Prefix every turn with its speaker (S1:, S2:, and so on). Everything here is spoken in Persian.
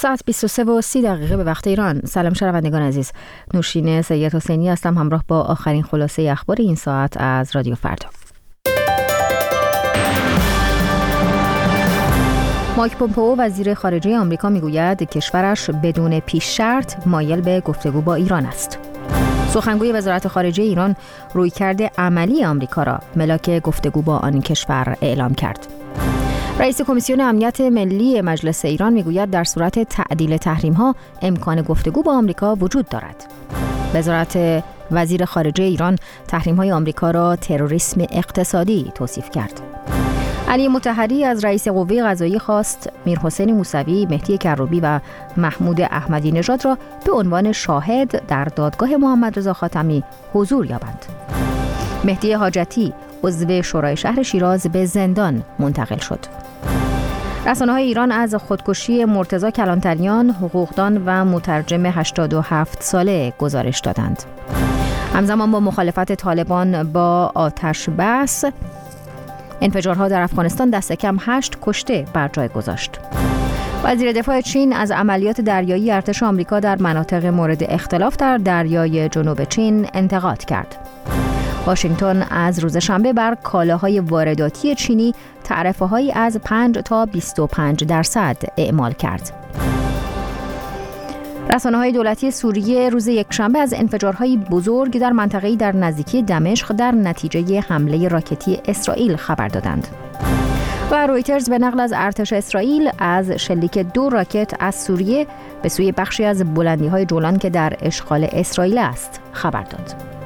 S1: ساعت 23:30 به وقت ایران. سلام شنوندگان عزیز، نوشین سید حسینی هستم همراه با آخرین خلاصه اخبار این ساعت از رادیو فردا. مایک پومپئو وزیر خارجه آمریکا میگوید کشورش بدون پیش شرط مایل به گفتگو با ایران است. سخنگوی وزارت خارجه ایران رویکرد عملی آمریکا را ملاک گفتگو با آن کشور اعلام کرد. رئیس کمیسیون امنیت ملی مجلس ایران میگوید در صورت تعدیل تحریم‌ها امکان گفتگو با آمریکا وجود دارد. وزارت وزیر خارجه ایران تحریم‌های آمریکا را تروریسم اقتصادی توصیف کرد. علی مطهری از رئیس قوه قضاییه خواست میرحسین موسوی، مهدی کروبی و محمود احمدی نژاد را به عنوان شاهد در دادگاه محمد رضا خاتمی حضور یابند. مهدی حاجتی عضو شورای شهر شیراز به زندان منتقل شد. رسانه‌های ایران از خودکشی مرتضی کلانتریان، حقوقدان و مترجم 87 ساله گزارش دادند. همزمان با مخالفت طالبان با آتش بس، انفجارها در افغانستان دست کم 8 کشته بر جای گذاشت. وزیر دفاع چین از عملیات دریایی ارتش آمریکا در مناطق مورد اختلاف در دریای جنوب چین انتقاد کرد. واشنگتن از روز شنبه بر کالاهای وارداتی چینی تعرفه‌هایی از 5 تا 25% اعمال کرد. رسانه‌های دولتی سوریه روز یکشنبه از انفجارهای بزرگ در منطقه‌ای در نزدیکی دمشق در نتیجه حمله راکتی اسرائیل خبر دادند. و رویترز به نقل از ارتش اسرائیل از شلیک 2 راکت از سوریه به سوی بخشی از بلندی‌های جولان که در اشغال اسرائیل است خبر داد.